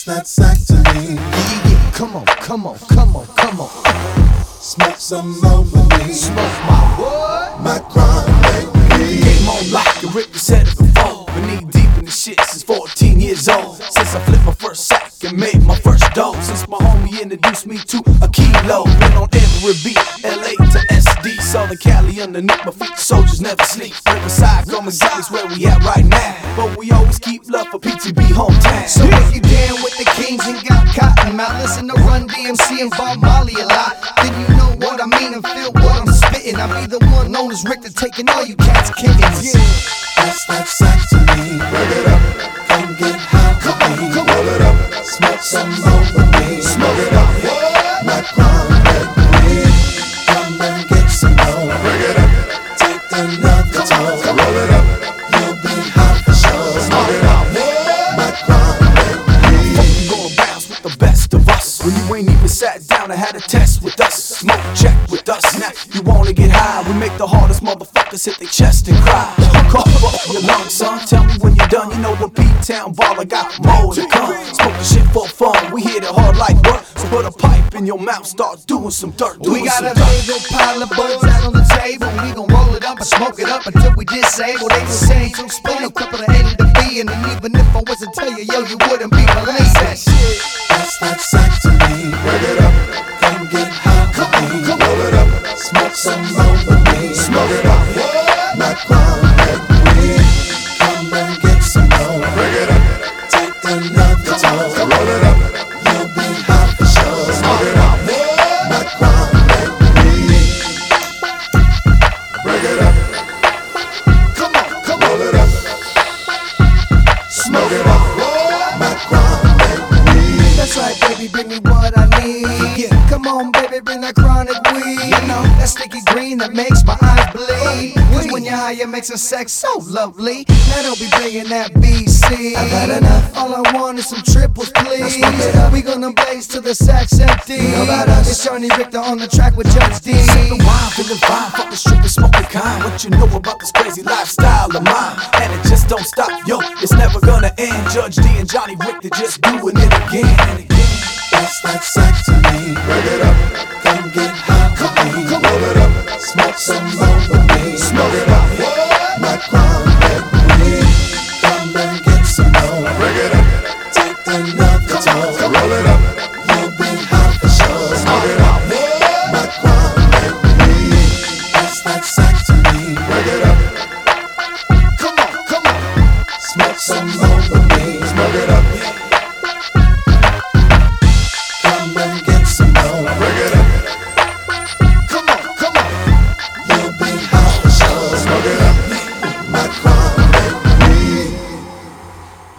that sack to me. Yeah, come on, come on, come on, come on. Smoke some over me. Smoke my what? My crime, baby. Game on lock, and Rick said it before. Been knee deep in the shit since 14 years old. Since I flipped my first sack and made my first dough. Since my homie introduced me to a kilo. Been on every beat, LA to SD. Southern Cali underneath my feet, soldiers never sleep. Riverside, Gomez's where we at right now. But we always keep love for PTB hometown. So if you down with the kings and got cotton mouth, listen to Run DMC and Bob Marley a lot, then you know what I mean and feel what I'm spitting. I be the one known as Rick, taking all you cats kittens. Yeah, that's that sack to me. Bring it up, come get high with me. Roll it up, smoke some over me. Smoke it up, my crime, baby. Come and get some more. Bring it up, take another toll. Roll it up, you'll be high for sure. Smoke it up, my crime, baby. You gonna bounce with the best of us when you ain't even sat down and had a test with us. Smoke check with us. Now you wanna get high, we make the hardest motherfuckers hit their chest and cry. Cough up your lungs, son. Tell me when you're done. You know the P-Town baller got more to come. Smoke the shit for fun. We hit it hard like work. So put a pipe in your mouth, start doing some dirt. We got a big old pile of buds out on the table. We gon' roll it up and smoke it up until we disable. They just saying to explain a couple of A to the B. And even if I was to tell you, yo, you wouldn't be believe that shit. That's that sack to me. Bring it up, come get high with me. Roll it up, smoke some over me. Smoke it up, my crime, baby. Come and get some more. Bring it up, take another toll. Roll it up, you'll be high for sure. Smoke it up, my crime, baby. Bring it up, Come on, come on. roll it up, smoke it up, my crime, baby. That's right, baby, bring me what I need. Yeah, come on, baby, bring that chronic weed. You know, that sticky green that makes my eyes bleed. Cause when you're high, it makes the sex so lovely. Now don't be bringing that BC. I've had enough. All I want is some triples, please. smoke it up. We gonna blaze till the sack's empty. You know about us. It's Johnny Richter on the track with Judge D. Sipping wine, feeling fine, fucking stripping, smoking kind. What you know about this crazy lifestyle of mine? And it just don't stop, yo, it's never gonna end. Judge D and Johnny Richter just doing it again and again. That's that sack to me. Bring it up, come get high with me. Roll it up, smoke some